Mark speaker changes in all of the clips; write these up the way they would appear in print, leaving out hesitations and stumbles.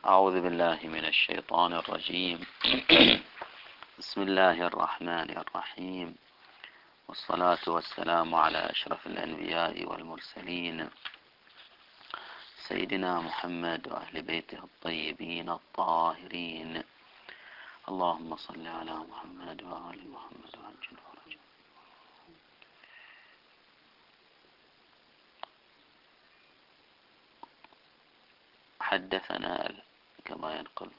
Speaker 1: أعوذ بالله من الشيطان الرجيم. بسم الله الرحمن الرحيم، والصلاة والسلام على أشرف الأنبياء والمرسلين سيدنا محمد وأهل بيته الطيبين الطاهرين. اللهم صل على محمد وآل محمد وعجل فرجه. حدثنا كما ينقل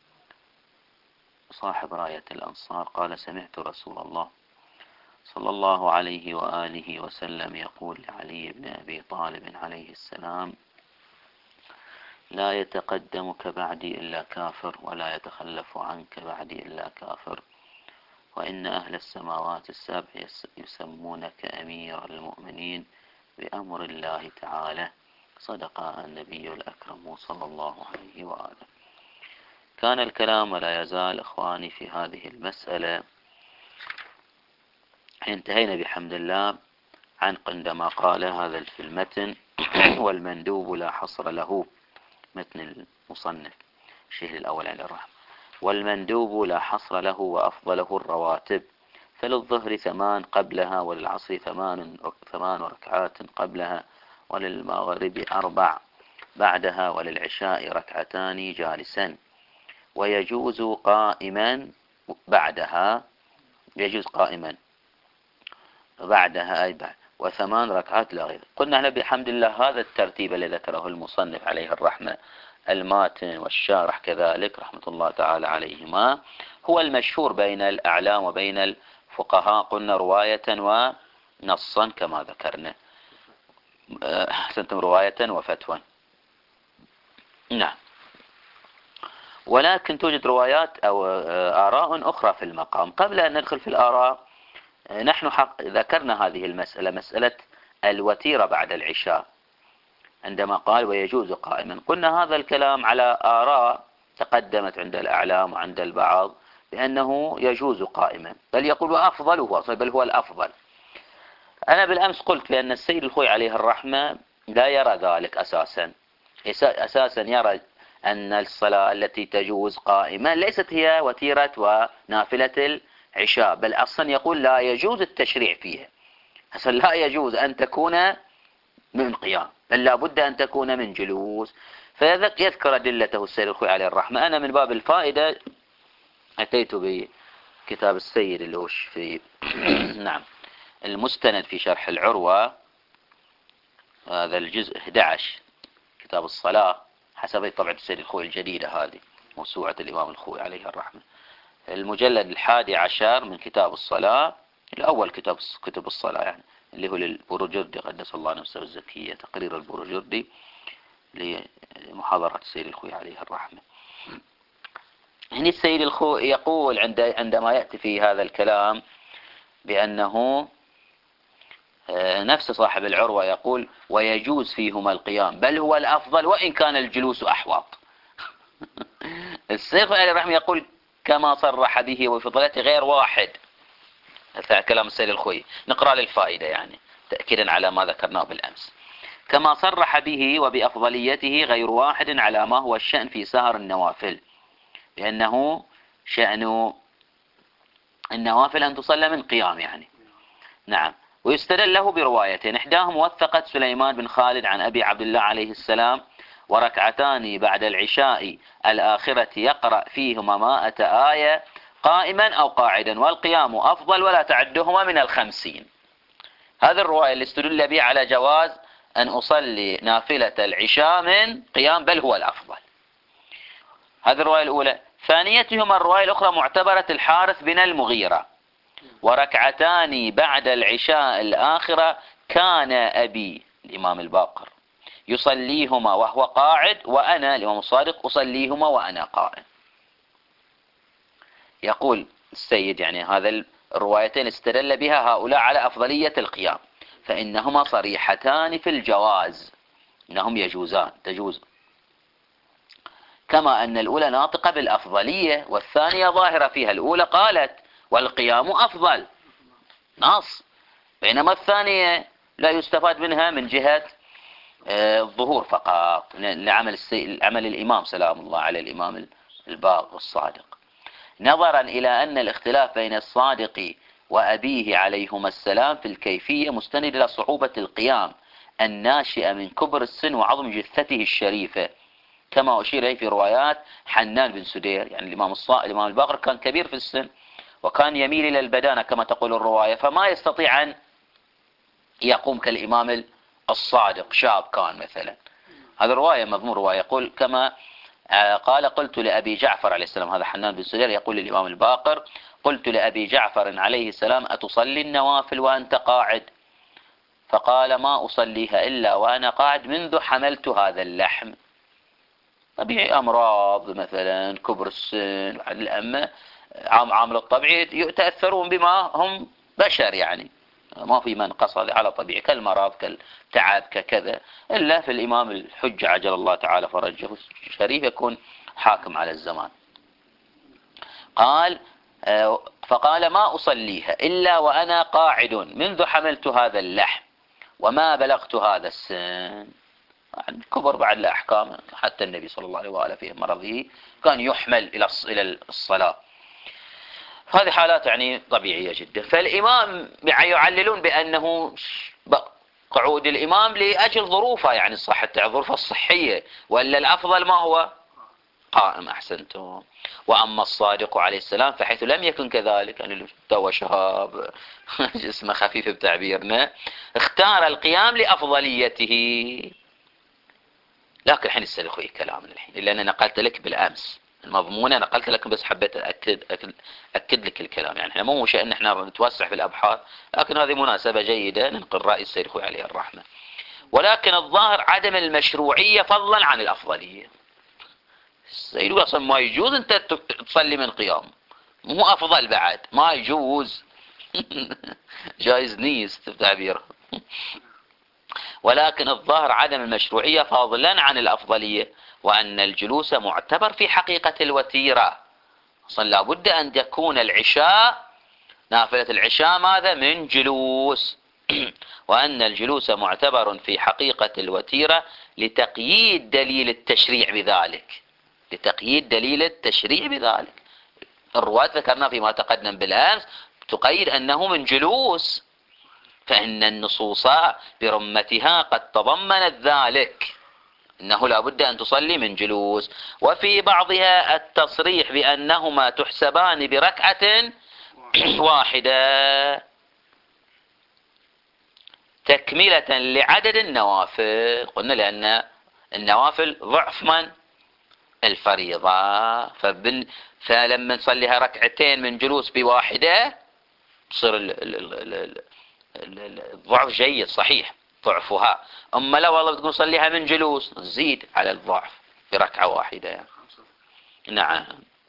Speaker 1: صاحب راية الأنصار قال: سمعت رسول الله صلى الله عليه وآله وسلم يقول لعلي بن أبي طالب عليه السلام: لا يتقدمك بعدي إلا كافر، ولا يتخلف عنك بعدي إلا كافر، وإن أهل السماوات السبع يسمونك أمير المؤمنين بأمر الله تعالى. صدق النبي الأكرم صلى الله عليه وآله. كان الكلام ولا يزال إخواني في هذه المسألة. انتهينا بحمد الله عندما قال هذا في المتن: والمندوب لا حصر له، متن المصنف الشيخ الأول عليه الرحمة: والمندوب لا حصر له وأفضله الرواتب، فللظهر 8 قبلها، وللعصر 8 ركعات قبلها، وللمغرب 4 بعدها، وللعشاء 2 جالسا، ويجوز قائما بعدها، يجوز قائما بعدها أي بعد، و8 ركعات لا غير. قلنا احنا بحمد الله هذا الترتيب الذي ذكره المصنف عليه الرحمة، الماتن والشارح كذلك رحمة الله تعالى عليهما، هو المشهور بين الأعلام وبين الفقهاء. قلنا رواية ونصا كما ذكرنا، أحسنتم، رواية وفتوى. نعم. ولكن توجد روايات أو آراء أخرى في المقام. قبل أن ندخل في الآراء، نحن ذكرنا هذه المسألة، مسألة الوتيرة بعد العشاء، عندما قال ويجوز قائما. قلنا هذا الكلام على آراء تقدمت عند الأعلام وعند البعض بأنه يجوز قائما، بل يقول وأفضل هو، بل هو الأفضل. أنا بالأمس قلت بأن السيد الخوي عليه الرحمة لا يرى ذلك أساسا يرى أن الصلاة التي تجوز قائما ليست هي وتيرة ونافلة العشاء، بل أصلا يقول لا يجوز التشريع فيها. أصلا لا يجوز أن تكون من قيام، بل لا بد أن تكون من جلوس. فيذكر أدلته السيد الخوي عليه الرحمة. أنا من باب الفائدة أتيت بكتاب السيد اللي هو في نعم المستند في شرح العروة، هذا الجزء 11 كتاب الصلاة، حسب طبعة السيد الخوي الجديدة هذه، موسوعة الإمام الخوي عليه الرحمة، المجلد 11 من كتاب الصلاة، الأول كتب الصلاة يعني، اللي هو للبروجردي قدس الله نفسه الزكية، تقرير البروجردي لمحاضرة السيد الخوي عليه الرحمة. هنا السيد الخوي يقول عندما يأتي في هذا الكلام بأنه نفس صاحب العروة يقول ويجوز فيهما القيام، بل هو الأفضل وإن كان الجلوس أحوط. السيد عليه الرحمة يقول كما صرح به وفضلته غير واحد. كلام السيد الخوي نقرأ للفائدة يعني تأكيدا على ما ذكرناه بالأمس. كما صرح به وبأفضليته غير واحد على ما هو الشأن في سهر النوافل، لأنه شأن النوافل أن تصلى من قيام يعني. نعم. ويستدل له بروايتين، إحداهم موثقة سليمان بن خالد عن أبي عبد الله عليه السلام: وركعتان بعد العشاء الآخرة يقرأ فيهما 100 آية قائما أو قاعدا، والقيام أفضل ولا تعدهما من 50. هذه الرواية اللي استدل بها على جواز أن أصلي نافلة العشاء من قيام، بل هو الأفضل. هذه الرواية الأولى. ثانيتهما الرواية الأخرى معتبرة الحارث بن المغيرة: وركعتان بعد العشاء الآخرة كان أبي الإمام الباقر يصليهما وهو قاعد، وأنا الإمام الصادق أصليهما وأنا قائم. يقول السيد يعني هذا الروايتين استدل بها هؤلاء على أفضلية القيام، فإنهما صريحتان في الجواز، إنهم يجوزان، تجوز، كما أن الأولى ناطقة بالأفضلية والثانية ظاهرة فيها. الأولى قالت والقيام أفضل نص، بينما الثانية لا يستفاد منها من جهة الظهور فقط لعمل الإمام سلام الله على الإمام الباقر الصادق، نظرا إلى أن الاختلاف بين الصادق وأبيه عليهما السلام في الكيفية مستند إلى صعوبة القيام الناشئة من كبر السن وعظم جثته الشريفة، كما أشير إليه في روايات حنان بن سدير. يعني الإمام الباقر كان كبير في السن وكان يميل إلى البدانة كما تقول الرواية، فما يستطيع أن يقوم كالإمام الصادق، شاب كان مثلا. هذا الرواية مضمون رواية يقول كما قال قلت لأبي جعفر عليه السلام، هذا حنان بن سدير يقول للإمام الباقر قلت لأبي جعفر عليه السلام أتصلي النوافل وأنت قاعد؟ فقال ما أصليها إلا وأنا قاعد منذ حملت هذا اللحم. طبيعي أمراض مثلا كبر السن الأمة عامل الطبيعي يتأثرون بما هم بشر، يعني ما في من قصد على طبيعي كالمرض كالتعب ككذا، إلا في الإمام الحجة عجل الله تعالى فرجه الشريف يكون حاكم على الزمان. قال فقال ما أصليها إلا وأنا قاعد منذ حملت هذا اللحم وما بلغت هذا السن. يعني كبر بعد الأحكام، حتى النبي صلى الله عليه وآله في مرضه كان يحمل إلى الصلاة. هذه حالات يعني طبيعية جدا. فالإمام يعللون بأنه قعود الإمام لأجل ظروفه، يعني ظروفه الصحية، وإلا الأفضل ما هو قائم. أحسنتم. وأما الصادق عليه السلام فحيث لم يكن كذلك، يعني تو شهاب جسمه خفيف بتعبيرنا، اختار القيام لأفضليته. لكن الحين يصير اخوي كلامنا الحين، الا انا نقلت لك بالامس المضمونه، نقلت لك بس حبيت اكد لك الكلام. يعني احنا مو شأن احنا نتوسع في الابحاث، لكن هذه مناسبه جيده ننقل راي السيد اخوي عليه الرحمه. ولكن الظاهر عدم المشروعيه فضلا عن الافضليه. السيد اصلا ما يجوز انت تصلي من قيام، مو افضل بعد، ما يجوز. جايز نيس تعبيره. ولكن الظاهر عدم المشروعية فضلا عن الأفضلية، وأن الجلوس معتبر في حقيقة الوتيرة. أصلا لابد أن يكون العشاء، نافلة العشاء ماذا؟ من جلوس. وأن الجلوس معتبر في حقيقة الوتيرة لتقييد دليل التشريع بذلك. لتقييد دليل التشريع بذلك. الروايات ذكرنا فيما تقدم بالأمس تقيد أنه من جلوس، فإن النصوص برمتها قد تضمنت ذلك، إنه لا بد أن تصلي من جلوس. وفي بعضها التصريح بأنهما تحسبان بركعة واحدة تكملة لعدد النوافل. قلنا لأن النوافل ضعف من الفريضة، فلما نصليها ركعتين من جلوس بواحدة تصير الضعف جيد صحيح ضعفها. أما لو والله بتكون صليها من جلوس تزيد على الضعف بركعة واحدة يعني. نعم.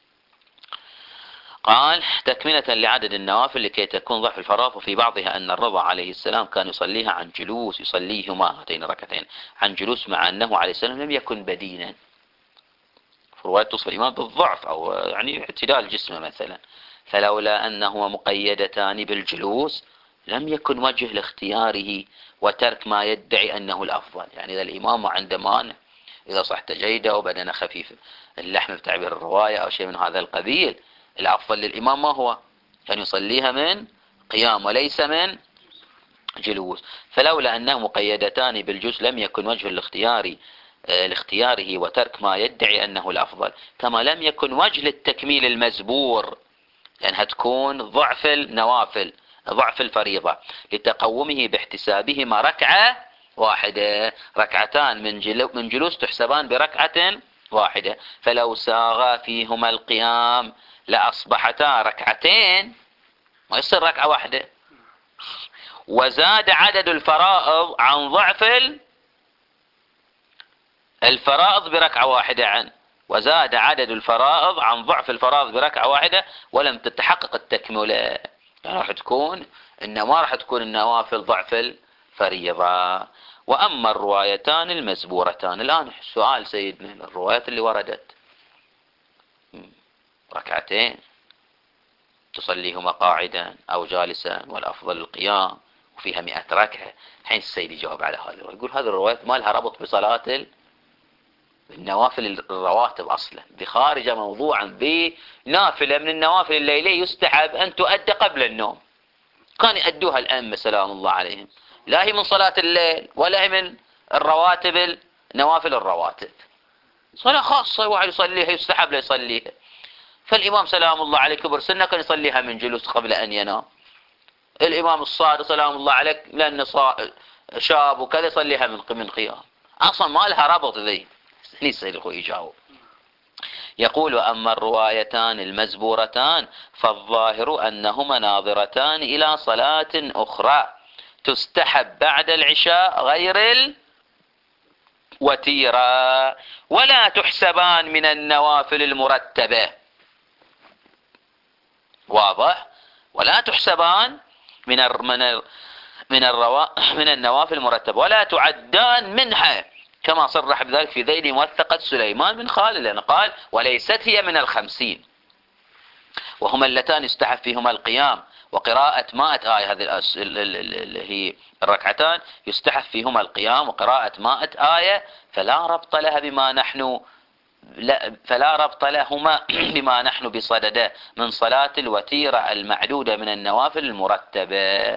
Speaker 1: قال تكملة لعدد النوافل لكي تكون ضعف الفراغ. وفي بعضها أن الرضا عليه السلام كان يصليها عن جلوس، يصليهما هاتين ركعتين عن جلوس، مع أنه عليه السلام لم يكن بدينا. في رواية توصف الإمام بالضعف أو يعني اعتدال جسمه مثلا، فلولا أنهما مقيدتان بالجلوس لم يكن وجه لاختياره وترك ما يدعي أنه الأفضل. يعني إذا الإمام عنده مانع، إذا صحت جيدة وبدنه خفيف اللحم بتعبير الرواية أو شيء من هذا القبيل، الأفضل للإمام ما هو؟ كان يصليها من قيام وليس من جلوس. فلولا أنه مقيدتان بالجلوس لم يكن وجه لاختياره وترك ما يدعي أنه الأفضل، كما لم يكن وجه للتكميل المزبور، لأنها تكون ضعف النوافل ضعف الفريضة لتقومه باحتسابهما ركعة واحدة. ركعتان من جلوس تحسبان بركعة واحدة، فلو ساغا فيهما القيام لأصبحتا ركعتين، ما يصير ركعة واحدة. وزاد عدد الفرائض عن ضعف الفرائض بركعة واحدة وزاد عدد الفرائض عن ضعف الفرائض بركعة واحدة ولم تتحقق التكملة. يعني راح تكون ما راح تكون النوافل ضعف الفريضة. وأما الروايتان المزبورتان، الآن سؤال سيدنا، الروايات اللي وردت ركعتين تصليهما قاعدا أو جالسا والأفضل القيام، وفيها 100 ركعة. حين السيد يجاوب على هذه الرواية يقول هذه الروايات ما لها ربط بصلاة النوافل الرواتب أصلا، دي خارجة موضوعا بنافلة من النوافل الليلية يستحب أن تؤدى قبل النوم. كان يؤدوها الأئمة سلام الله عليهم، لا هي من صلاة الليل ولا هي من الرواتب نوافل الرواتب، صلاة خاصة واحد يصليها يستحب له يصليها. فالإمام سلام الله عليه كبر سنة كان يصليها من جلوس قبل أن ينام. الإمام الصادق سلام الله عليه لأنه شاب وكذا يصليها من قيام. أصلا ما لها ربط ذي. ليس الأخوة يجاوب. يقول أما الروايتان المزبورتان فالظاهر أنهما ناظرتان إلى صلاة أخرى تستحب بعد العشاء غير الوتيرة ولا تحسبان من النوافل المرتبة. واضح؟ ولا تحسبان من النوافل المرتبة ولا تعدان منها، كما صرح بذلك في ذيل موثقة سليمان بن خالد، لأنه قال وليست هي من 50، وهما اللتان يستحب فيهما القيام وقراءة 100 آية. هذه اللي هي الركعتان يستحب فيهما القيام وقراءة 100 آية، فلا ربط لهما بما نحن بصدده من صلاة الوتيرة المعدودة من النوافل المرتبة.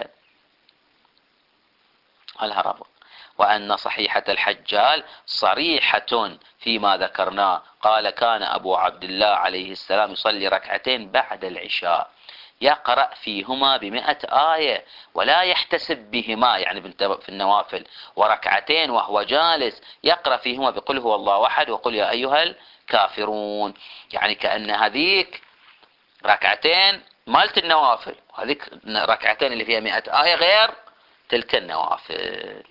Speaker 1: لها ربط. وأن صحيحة الحجال صريحة فيما ذكرناه، قال كان أبو عبد الله عليه السلام يصلي ركعتين بعد العشاء يقرأ فيهما ب100 آية ولا يحتسب بهما، يعني في النوافل، وركعتين وهو جالس يقرأ فيهما بقل هو الله أحد وقل يا أيها الكافرون، يعني كأن هذيك ركعتين مالت النوافل، وهذيك ركعتين اللي فيها 100 آية غير تلك النوافل.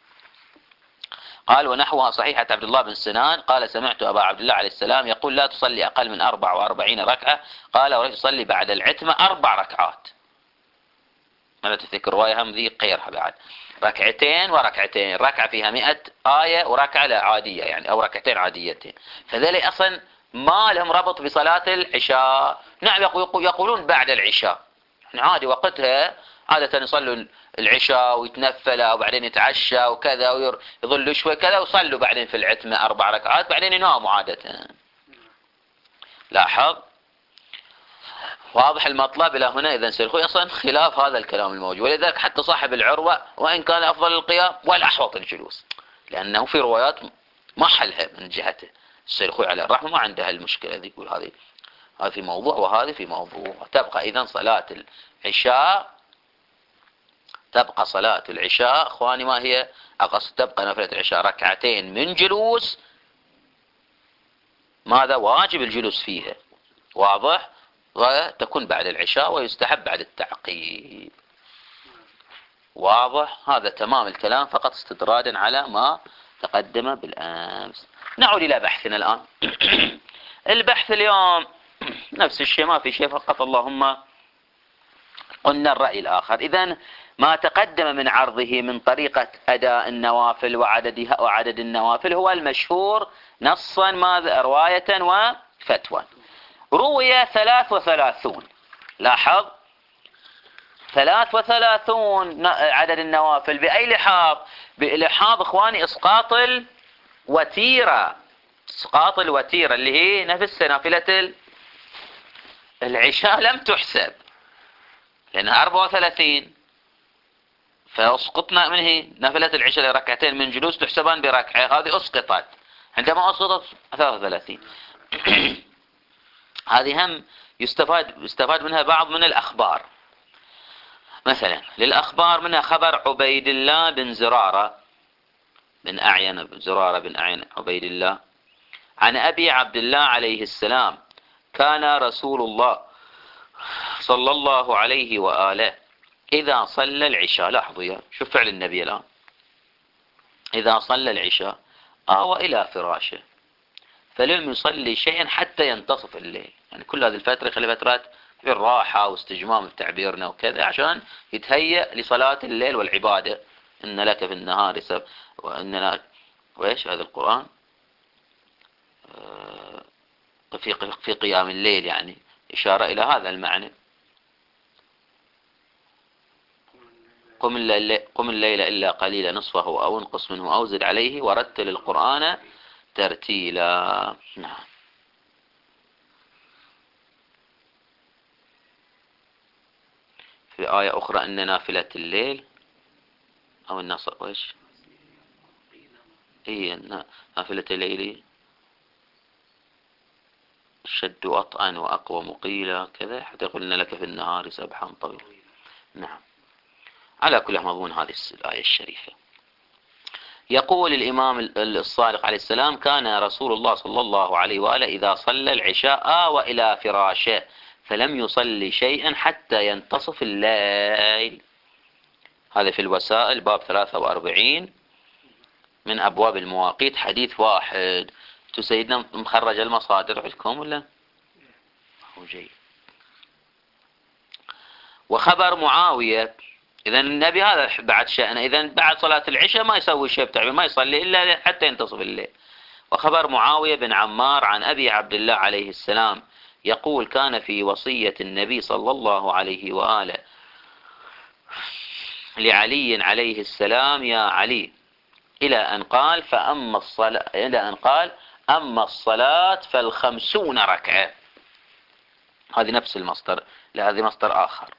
Speaker 1: قال ونحوها صحيحة عبد الله بن سنان قال سمعت أبا عبد الله عليه السلام يقول لا تصلي أقل من 44 ركعة، قال ورجل تصلي بعد العتمة 4 ركعات. ماذا تذكر رواية هم ذي غيرها بعد ركعتين وركعتين، ركعة فيها 100 آية وركعة لا عادية يعني، أو ركعتين عاديتين، فذلك أصلا ما لهم ربط بصلاة العشاء. نعم يقولون بعد العشاء عادي وقتها، عادة يصلوا العشاء ويتنفلوا وبعدين يتعشى وكذا ويظلوا شوي كذا ويصلوا بعدين في العتمة 4 ركعات بعدين يناموا عادة. لاحظ واضح المطلب إلى هنا. إذا سيرخوي أصلا خلاف هذا الكلام الموجود، ولذلك حتى صاحب العروة وإن كان أفضل القيام والأحوط الجلوس، لأنه في روايات ما حلها من جهته. السيرخوي على الرحمة ما عندها المشكلة ذي، يقول هذه في موضوع وهذه في موضوع. تبقى إذن صلاة العشاء، تبقى صلاة العشاء أخواني ما هي أقصد، تبقى نفلة العشاء ركعتين من جلوس، ماذا واجب الجلوس فيها، واضح، وتكون بعد العشاء ويستحب بعد التعقيب. واضح، هذا تمام الكلام، فقط استطرادا على ما تقدم بالأمس. نعود إلى بحثنا الآن. البحث اليوم نفس الشيء، ما في شيء، فقط اللهم قلنا الرأي الآخر. إذن ما تقدم من عرضه من طريقة أداء النوافل وعددها وعدد النوافل هو المشهور نصا رواية وفتوى. روي 33، لاحظ 33 عدد النوافل. بأي لحاظ؟ بلحاظ إخواني إسقاط الوتيرة، إسقاط الوتيرة اللي هي نفس نافلة العشاء لم تحسب لأنها 34، فأسقطنا من هي نافلة العشاء لركعتين من جلوس تحسبان بركعة، هذه أسقطت. عندما أسقطت 33 هذه هم يستفاد منها بعض من الأخبار. مثلا للأخبار منها خبر عبيد الله بن زرارة بن أعين عبيد الله عن أبي عبد الله عليه السلام كان رسول الله صلى الله عليه وآله إذا صلى العشاء، لاحظوا يا شوف فعل النبي الآن، إذا صلى العشاء آوى إلى فراشه فلم يصلي شيئا حتى ينتصف الليل. يعني كل هذه الفترة خلي فترات في الراحة واستجمام تعبيرنا وكذا عشان يتهيأ لصلاة الليل والعبادة. إن لك في النهار وإن وإيش هذا القرآن في قيام الليل، يعني إشارة إلى هذا المعنى. قم الليل إلا قليلا نصفه أو انقص منه أو زد عليه ورتل القرآن ترتيلا. نعم. في آية أخرى أن نافلة الليل أو النصر وإيش هي نافلة الليل شد أطأ وأقوى مقيلا كذا حتى قلنا لك في النهار سبحا طويلا. نعم. على كل مضمون هذه الآية الشريفة. يقول الإمام الصادق عليه السلام كان رسول الله صلى الله عليه وآله إذا صلى العشاء آوى إلى فراشه فلم يصلي شيئا حتى ينتصف الليل. هذا في الوسائل باب 43 من أبواب المواقيت حديث واحد. سيدنا مخرج المصادر عندكم ولا هو جيد. وخبر معاوية إذا النبي هذا بعد شأنه إذا بعد صلاة العشاء ما يسوي شيء بتعبير ما يصلي إلا حتى ينتصف الليل. وخبر معاوية بن عمار عن أبي عبد الله عليه السلام يقول كان في وصية النبي صلى الله عليه وآله لعلي عليه السلام يا علي إلى أن قال أما الصلاة فال50 ركعة. هذه نفس المصدر. لا هذه مصدر آخر.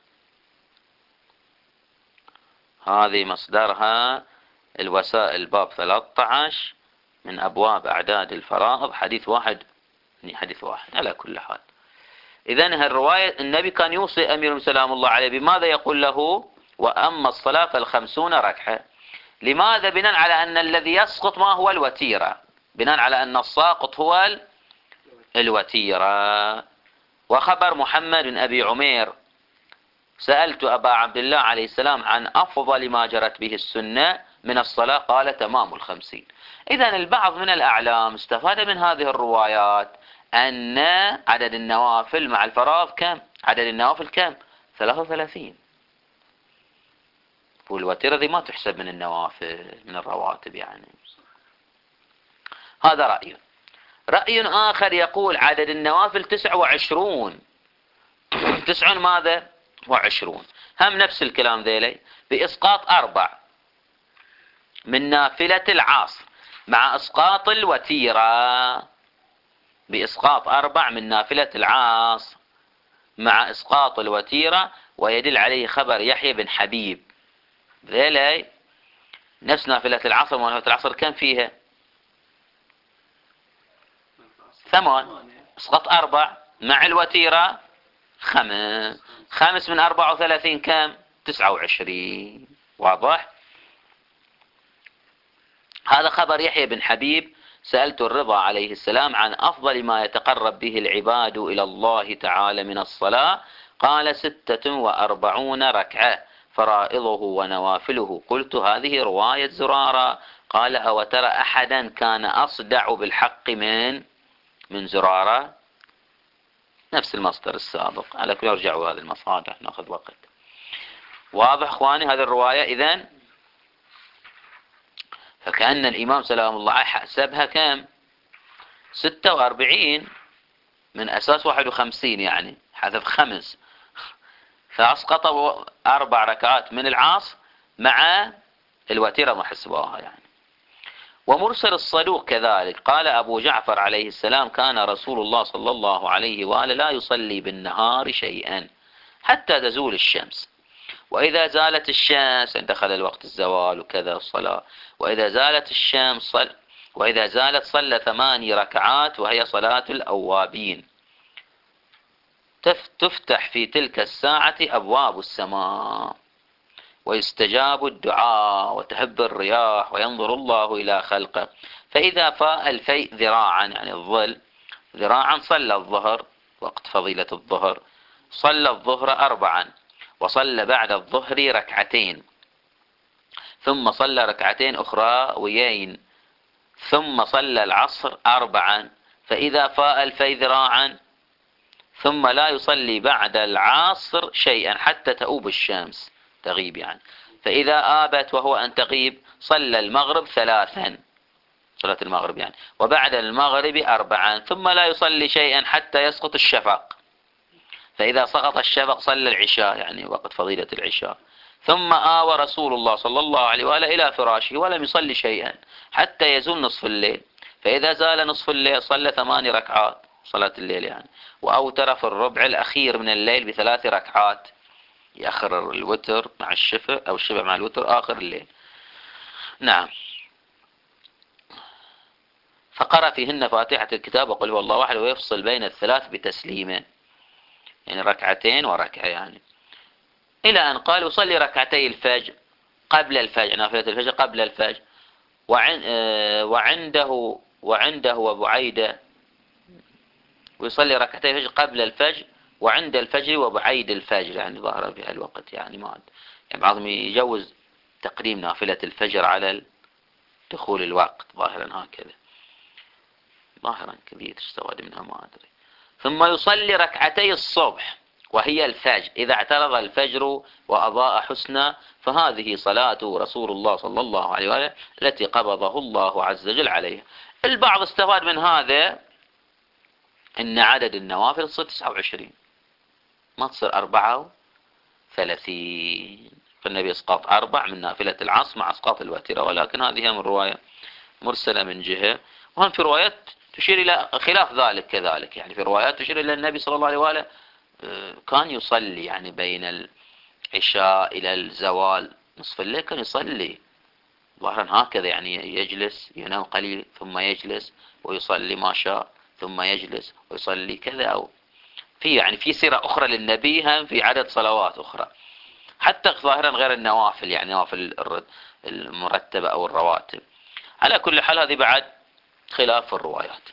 Speaker 1: هذه مصدرها الوسائل باب 13 من أبواب أعداد الفرائض حديث واحد على كل حال. إذن الرواية النبي كان يوصي أمير سلام الله عليه بماذا يقول له وأما الصلاة فال50 ركعة. لماذا؟ بناء على أن الذي يسقط ما هو الوتيرة. بناء على أن الساقط هو الوتيرة. وخبر محمد بن أبي عمير سألت أبا عبد الله عليه السلام عن أفضل ما جرت به السنة من الصلاة قال تمام 50. إذن البعض من الأعلام استفاد من هذه الروايات أن عدد النوافل مع الفرائض كم؟ عدد النوافل كم؟ 33. والوتيرة ذي ما تحسب من النوافل من الرواتب يعني. هذا رأي. رأي آخر يقول عدد النوافل 29. 9 ماذا؟ و20. هم نفس الكلام ذيلي بإسقاط 4 من نافلة العصر مع إسقاط الوتيرة. بإسقاط 4 من نافلة العصر مع إسقاط الوتيرة. ويدل عليه خبر يحيى بن حبيب ذيلي نفس نافلة العصر. ونافلة العصر كم فيها 8 إسقاط 4 مع الوتيرة 5 من 34 كم 29. واضح. هذا خبر يحيى بن حبيب سألت الرضا عليه السلام عن أفضل ما يتقرب به العباد إلى الله تعالى من الصلاة قال 46 ركعة فرائضه ونوافله. قلت هذه رواية زرارة. قال أو ترى أحدا كان أصدع بالحق من زرارة. نفس المصدر السابق. على كل يرجعوا هذه المصادر ناخذ وقت. واضح اخواني هذه الرواية. إذن فكأن الإمام سلام الله عليه حسبها كم 46 من أساس 51 يعني حذف 5 فأسقط 4 ركعات من العصر مع الوتيرة ما حسبوها يعني. ومرسل الصدوق كذلك قال أبو جعفر عليه السلام كان رسول الله صلى الله عليه وآله لا يصلي بالنهار شيئا حتى تزول الشمس وإذا زالت الشمس دخل الوقت الزوال وكذا الصلاة. وإذا زالت الشمس وإذا زالت صلى 8 ركعات وهي صلاة الأوابين. تفتح في تلك الساعة أبواب السماء ويستجاب الدعاء وتهب الرياح وينظر الله إلى خلقه. فإذا فاء الفيء ذراعا يعني الظل ذراعا صلى الظهر وقت فضيلة الظهر. صلى الظهر 4 وصلى بعد الظهر ركعتين ثم صلى ركعتين أخرى ويين ثم صلى العصر 4. فإذا فاء الفيء ذراعا ثم لا يصلي بعد العصر شيئا حتى تؤوب الشمس تغيب يعني. فإذا آبت وهو أن تغيب صلى المغرب 3 صلاة المغرب يعني وبعد المغرب 4 ثم لا يصلي شيئا حتى يسقط الشفق. فإذا سقط الشفق صلى العشاء يعني وقت فضيلة العشاء ثم آوى رسول الله صلى الله عليه وآله إلى فراشه ولم يصلي شيئا حتى يزول نصف الليل، فإذا زال نصف الليل صلى 8 ركعات صلاة الليل يعني، وأوتر في الربع الأخير من الليل ب3 ركعات، يأخر الوتر مع الشفع أو الشفع مع الوتر آخر الليل. نعم. فقرأ فيهن فاتحة الكتاب وقل هو الله أحد، ويفصل بين الثلاث بتسليمه، يعني ركعتين وركعة يعني، إلى أن قال يصلي ركعتي الفجر قبل الفجر، نافلة الفجر قبل الفجر، وعنده أبو عيدة، ويصلي ركعتي الفجر قبل الفجر وعند الفجر وبعيد الفجر، يعني ظهر في الوقت يعني ما يعني بعضهم يجوز تقديم نافلة الفجر على دخول الوقت ظاهرا هكذا، ظاهرا كبير استواد منها ما أدري. ثم يصلي ركعتي الصبح وهي الفجر إذا اعترض الفجر وأضاء حسنا، فهذه صلاة رسول الله صلى الله عليه وآله التي قبضه الله عز وجل عليها. البعض استفاد من هذا أن عدد النوافل تصير 29 ما تصير 34، فالنبي اسقاط 4 من نافلة العصر مع اسقاط الوتيرة، ولكن هذه من رواية مرسلة من جهة، وهم في روايات تشير إلى خلاف ذلك كذلك، يعني في روايات تشير إلى النبي صلى الله عليه وآله كان يصلي يعني بين العشاء إلى الزوال نصف الليل كان يصلي ظاهرا هكذا، يعني يجلس ينام قليل ثم يجلس ويصلي ما شاء ثم يجلس ويصلي كذا، أو في يعني في سيرة أخرى للنبي هم في عدد صلوات أخرى حتى ظاهرا غير النوافل، يعني نوافل المرتبة أو الرواتب. على كل حال هذه بعد خلاف الروايات.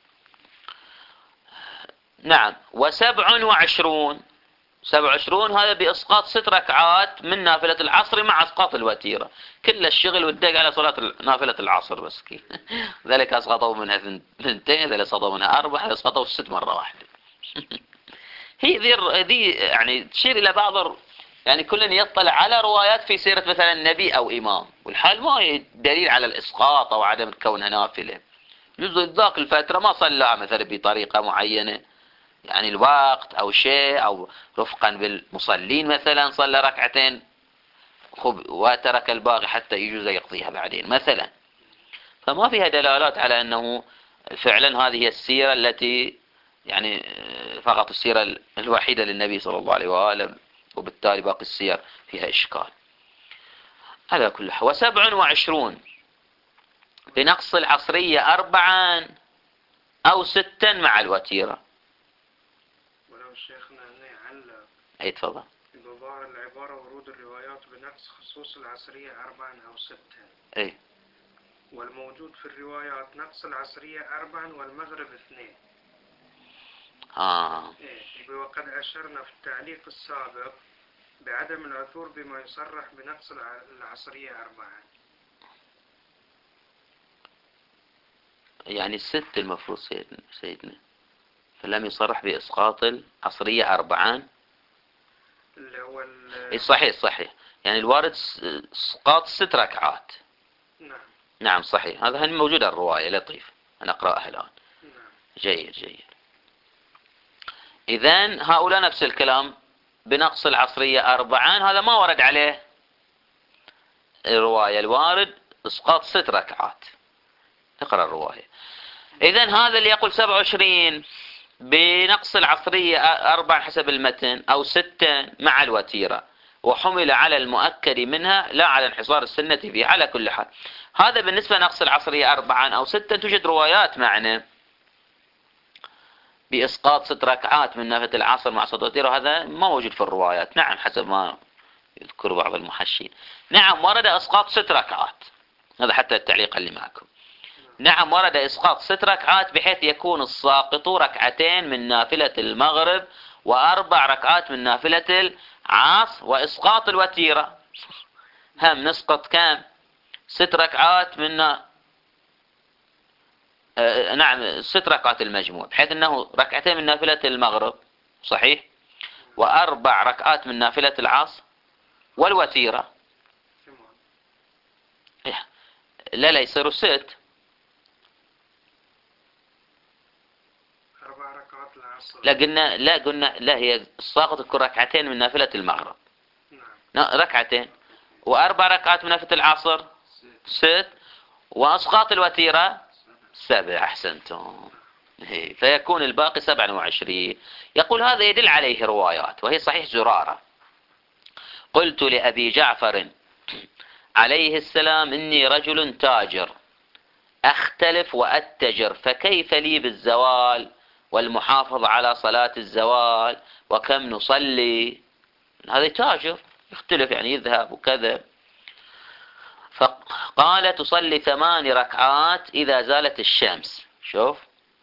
Speaker 1: نعم. 27 هذا بإسقاط 6 ركعات من نافلة العصر مع إسقاط الوتيرة، كل الشغل والدق على صلاة نافلة العصر بس كي ذلك أسقطوا منها 2، ذلك أسقطوا منها 4، هذا أسقطوا 6 مرة واحدة. هي ذي يعني تشير إلى بعض يعني كل يطلع على روايات في سيرة مثلا النبي أو إمام، والحال ما دليل على الإسقاط أو عدم كونها نافلة، جزء ذاك الفترة ما صلى مثلا بطريقة معينة يعني الوقت أو شيء، أو رفقا بالمصلين مثلا صلى ركعتين وترك الباقي حتى يجوز يقضيها بعدين مثلا، فما فيها دلالات على أنه فعلا هذه السيرة التي يعني فقط السيرة الوحيدة للنبي صلى الله عليه وآله، وبالتالي باقي السير فيها إشكال. على كل حال. 27 بنقص العصرية 4 أو 6 مع الوتيرة.
Speaker 2: ولو شيخنا علق
Speaker 1: أي تفضل.
Speaker 2: بظاهر العبارة ورود الروايات بنقص خصوص العصرية 4 أو 6،
Speaker 1: أي
Speaker 2: والموجود في الروايات نقص العصرية 4 والمغرب 2. وقد أشرنا في التعليق السابق بعدم العثور بما يصرح بنقص العصرية 4.
Speaker 1: يعني الست المفروض سيدنا فلم يصرح بإسقاط العصرية 4.
Speaker 2: اللي هو
Speaker 1: صحيح يعني الوارد إسقاط 6 ركعات. نعم صحيح، هذا موجودة الرواية لطيف، أنا أقرأها الآن. جيد. إذن هؤلاء نفس الكلام بنقص العصرية 4، هذا ما ورد عليه الرواية، الوارد إسقاط 6 ركعات. اقرأ الرواية. إذن هذا اللي يقول 27 بنقص العصرية 4 حسب المتن أو 6 مع الوتيرة، وحمل على المؤكد منها لا على انحصار السنة فيه. على كل حال هذا بالنسبة لنقص العصرية 4 أو 6 توجد روايات معنا بإسقاط 6 ركعات من نافلة العصر مع صلاة الوتيرة، وهذا ما موجود في الروايات. نعم حسب ما يذكر بعض المحشين، نعم ورد إسقاط 6 ركعات، هذا حتى التعليق اللي معكم. نعم ورد إسقاط 6 ركعات بحيث يكون الساقط 2 ركعتين من نافلة المغرب و4 ركعات من نافلة العصر، وإسقاط الوتيرة هم نسقط كم 6 ركعات من نعم 6 ركعات المجموع، بحيث أنه ركعتين من نافلة المغرب صحيح، و4 ركعات من نافلة العصر والوتيرة. لا يصيروا 6.
Speaker 2: 4 ركعات العصر.
Speaker 1: لا قلنا لا هي الساقط تكون ركعتين من نافلة المغرب. ركعتين، وأربع ركعات من نافلة العصر 6، وأسقاط الوتيرة 7. أحسنتم. فيكون الباقي 27. يقول هذا يدل عليه روايات، وهي صحيح زرارة. قلت لأبي جعفر عليه السلام إني رجل تاجر أختلف وأتجر، فكيف لي بالزوال والمحافظة على صلاة الزوال وكم نصلي؟ هذا تاجر يختلف، يعني يذهب وكذا. فقال تصلي 8 ركعات إذا زالت الشمس. شوف،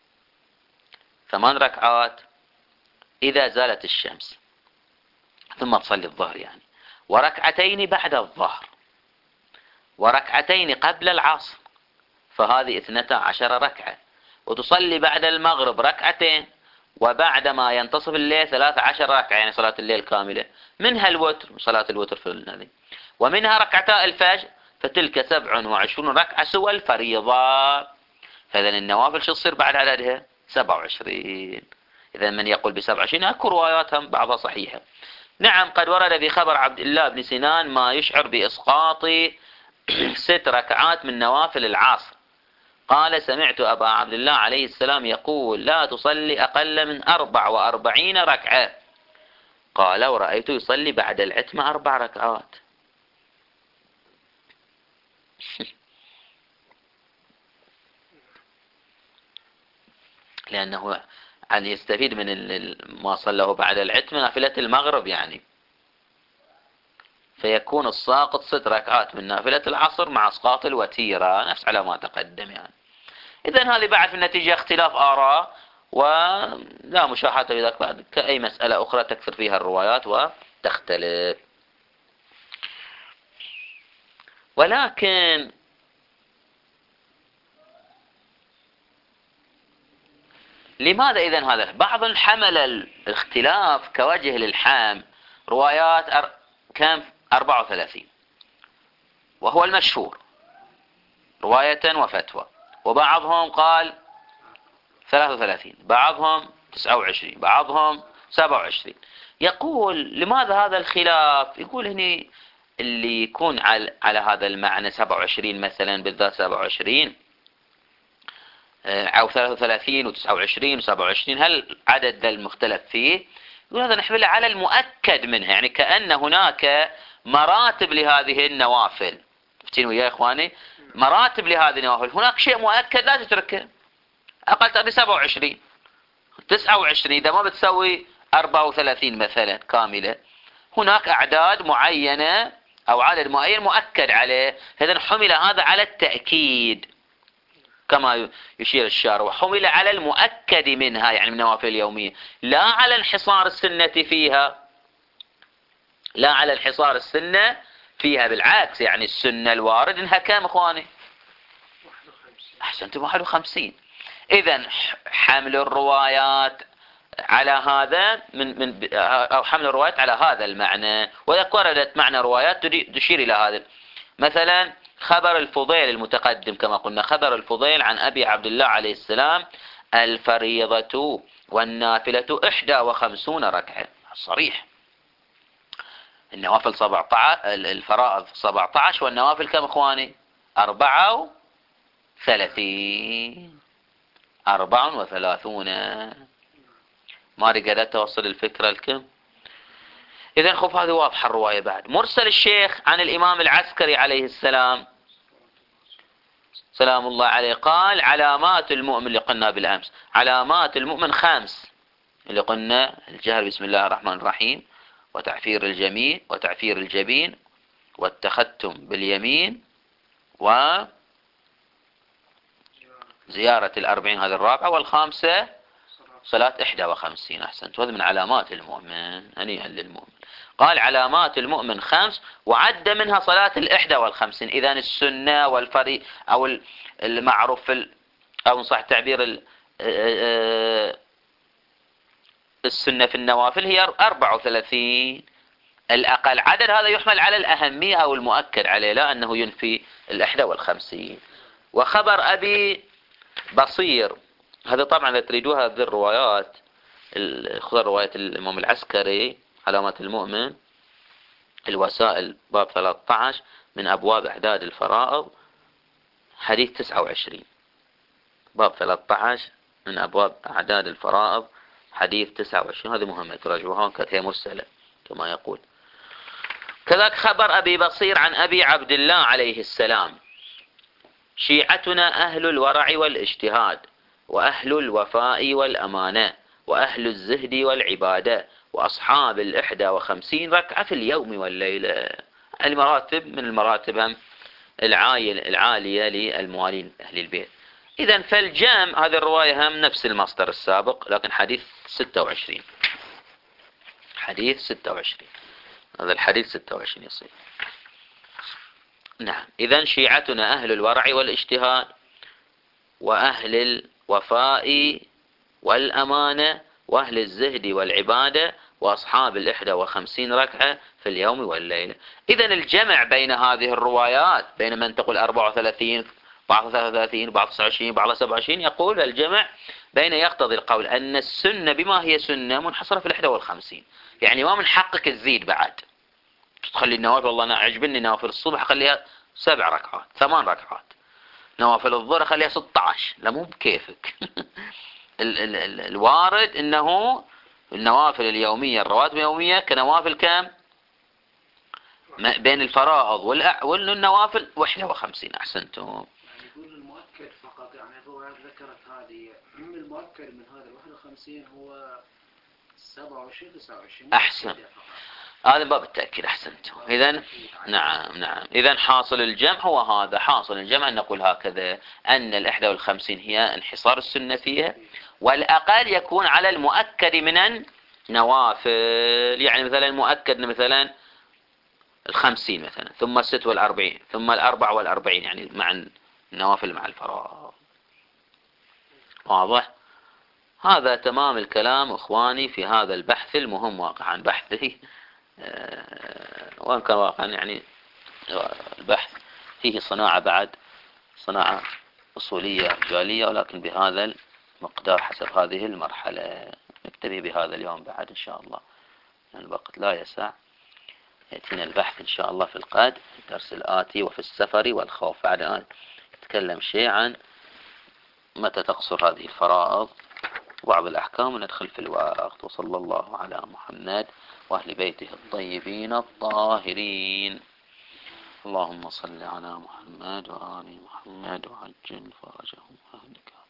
Speaker 1: 8 ركعات إذا زالت الشمس، ثم تصلي الظهر يعني، وركعتين بعد الظهر، وركعتين قبل العصر، فهذه 12 ركعة. وتصلي بعد المغرب ركعتين، وبعد ما ينتصف الليل 13 ركعة، يعني صلاة الليل كاملة، منها الوتر، صلاة الوتر في هذه، ومنها ركعتا الفجر، فتلك 27 ركعة سوى الفريضة. فإذا النوافل شو تصير بعد عددها؟ 27. إذا من يقول ب27 أكو روايات هم بعضها صحيحة. نعم، قد ورد في خبر عبد الله بن سنان ما يشعر بإسقاط 6 ركعات من نوافل العصر. قال سمعت أبا عبد الله عليه السلام يقول لا تصلي أقل من 44 ركعة. قال ورأيت يصلي بعد العتمة 4 ركعات. لأنه يعني يستفيد من ما صلاه بعد العتمة نافلة المغرب يعني، فيكون الساقط 6 ركعات من نافلة العصر مع اسقاط الوتيرة، نفس على ما تقدم يعني. إذن هذه بعد في النتيجة اختلاف آراء، ولا مشاحة في ذلك بعد كأي مسألة أخرى تكثر فيها الروايات وتختلف. ولكن لماذا إذن هذا؟ بعض حمل الاختلاف كوجه للحام روايات كم 34، وهو المشهور رواية وفتوى، وبعضهم قال 33، بعضهم 29، بعضهم 27. يقول لماذا هذا الخلاف؟ يقول هني اللي يكون على هذا المعنى 27 مثلا، بالذات 27 أو 33 و29 و27، هل عدد ذا المختلف فيه؟ يقول هذا نحمله على المؤكد منها، يعني كأن هناك مراتب لهذه النوافل. فتين ويا إخواني، مراتب لهذه النوافل، هناك شيء مؤكد لا تتركه. أقل تأتي 27 29، إذا ما بتسوي 34 مثلا كاملة، هناك أعداد معينة أو عدد معين مؤكد عليه. إذن حمل هذا على التأكيد كما يشير الشارع، وحمل على المؤكد منها يعني من النوافل اليومية، لا على انحصار السنة فيها، لا على انحصار السنة فيها، بالعكس يعني السنة الوارد انها كم اخواني؟ 51. 51. اذا حمل الروايات على هذا او حمل الروايات على هذا المعنى، وإذا وردت معنى روايات تشير الى هذا. مثلا خبر الفضيل المتقدم كما قلنا، خبر الفضيل عن أبي عبد الله عليه السلام الفريضة والنافلة 51 ركعة، صريح. النوافل 17، الفرائض 17، والنوافل كم اخواني؟ 34. 34. ما قدرت توصل الفكرة لكم؟ إذن خف هذه واضحة الرواية. بعد مرسل الشيخ عن الإمام العسكري عليه السلام سلام الله عليه، قال علامات المؤمن اللي قلنا بالأمس، علامات المؤمن 5 اللي قلنا: الجهر بسم الله الرحمن الرحيم، وتعفير الجميع وتعفير الجبين، والتختم باليمين، وزيارة 40 هذه الرابعة، والخامسة صلاة 51. أحسنت. وهذا من علامات المؤمن، هنيئا للمؤمن. قال علامات المؤمن 5، وعد منها صلاة 51. إذن السنة والفري أو المعروف أو صح تعبير السنة في النوافل هي 34 الأقل عدد. هذا يحمل على الأهمية أو المؤكد عليه، لا أنه ينفي 51. وخبر أبي بصير، هذا طبعا إذا تريدوها هذه الروايات، خذوا رواية الإمام العسكري علامات المؤمن، الوسائل باب 13 من أبواب إعداد الفرائض حديث 29. باب 13 من أبواب أعداد الفرائض حديث 29. هذه مهمة تراجعوها، كانت هي مرسلة كما يقول. كذلك خبر أبي بصير عن أبي عبد الله عليه السلام: شيعتنا أهل الورع والاجتهاد، وأهل الوفاء والأمانة، وأهل الزهد والعبادة، وأصحاب 51 ركعة في اليوم والليلة. المراتب من المراتب العالية للموالين أهل البيت. إذن فالجام هذه الرواية هم نفس المصدر السابق، لكن حديث 26. حديث 26، هذا الحديث 26 يصير. نعم. إذن شيعتنا أهل الورع والاجتهاد، وأهل الوفاء والأمانة، وأهل الزهد والعبادة، وأصحاب 51 ركعة في اليوم والليلة. إذن الجمع بين هذه الروايات، بين من تقول 34 بعض 33 بعض 29 بعض 27، يقول الجمع بين يقتضي القول أن السنة بما هي سنة منحصرة في 51. يعني ما من حقك تزيد بعد، تخلي النوافل، والله أنا عجبني نوافل الصبح أخليها 7 ركعات 8 ركعات، نوافل الظهر أخليها 16، لا مو بكيفك. الوارد أنه النوافل اليومية الرواتب اليومية كنوافل كم بين الفرائض والنوافل 51. أحسنتم.
Speaker 3: يعني يقول المؤكد فقط، يعني الروايات ذكرت هذه، المؤكد من هذا 51 هو 27 29.
Speaker 1: أحسن، هذا باب التأكيد. أحسنتم. إذن نعم. إذن حاصل الجمع هو هذا، حاصل الجمع أن نقول هكذا، أن 51 هي انحصار السنة فيها، والأقل يكون على المؤكد من النوافل. يعني مثلا المؤكد مثلا 50 مثلا، ثم 46 ثم 44، يعني مع النوافل مع الفرائض. واضح؟ هذا تمام الكلام اخواني في هذا البحث المهم واقعا بحثه، وان كان واقعا يعني البحث فيه صناعة، بعد صناعة أصولية رجالية، ولكن بهذا المقدار حسب هذه المرحلة. نكتفي بهذا اليوم بعد إن شاء الله، الوقت لا يسع. يأتينا البحث إن شاء الله في القاد الدرس الآتي، وفي السفر والخوف. بعد أن نتكلم شيء عن متى تقصر هذه الفرائض وبعض الأحكام، وندخل في الوقت. وصلى الله على محمد وأهل بيته الطيبين الطاهرين. اللهم صل على محمد وآل محمد وعجل فرجهم أهلك.